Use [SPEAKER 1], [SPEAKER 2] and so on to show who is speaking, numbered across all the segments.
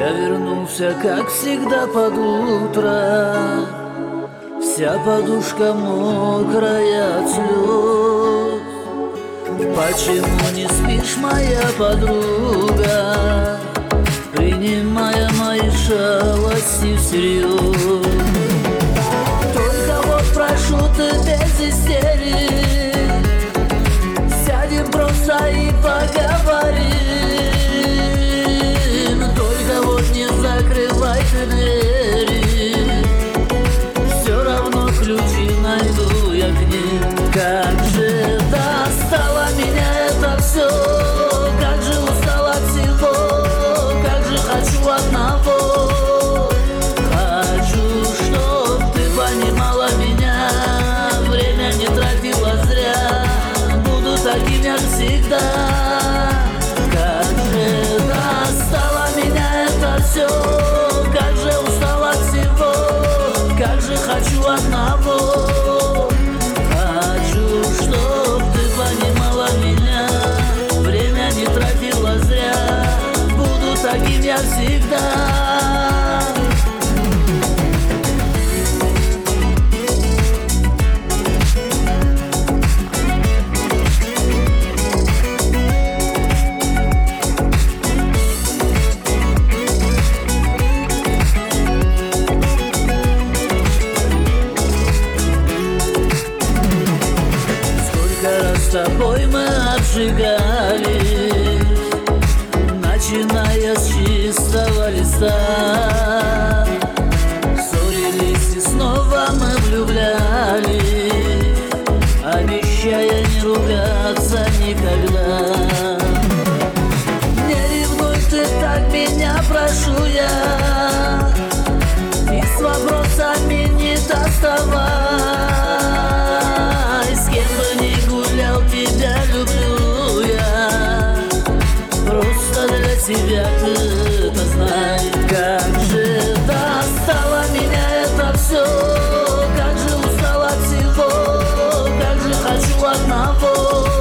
[SPEAKER 1] Я вернулся, как всегда, под утро. Вся подушка мокрая от слез. Почему не спишь, моя подруга, принимая мои шалости всерьез? Только вот прошу, ты без истерик, сядем просто и поговорим. Только вот не закрывай ты двери, все равно ключи найду я к ним. Как же достало меня это все, как же устал от всего, как же хочу одного. Хочу, чтоб ты понимала меня, время не тратила зря, буду таким, как всегда. Как же достало меня это все, как же устал от всего, как же хочу одного. Хочу, чтоб ты понимала меня, время не тратила зря, буду таким, я всегда. С тобой мы обжигались, начиная с чистого листа. Ссорились и снова мы влюблялись, обещая не ругаться никогда. Не ревнуй ты так меня, прошу я, и с вопросами не доставай. С кем бы ни гулял, тебя люблю я, просто для тебя ты это знай. Как же достало меня это все, как же устал от всего, как же хочу одного.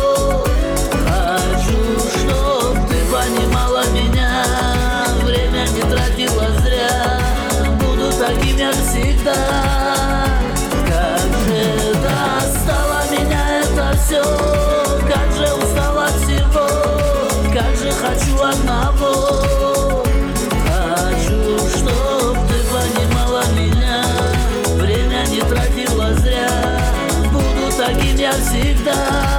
[SPEAKER 1] Хочу, чтоб ты понимала меня, время не тратила зря, буду таким, как всегда. Как же достало меня это все, как же устал от всего, как же хочу одного. Хочу, чтоб ты понимала меня, время не тратила зря, буду таким, я всегда.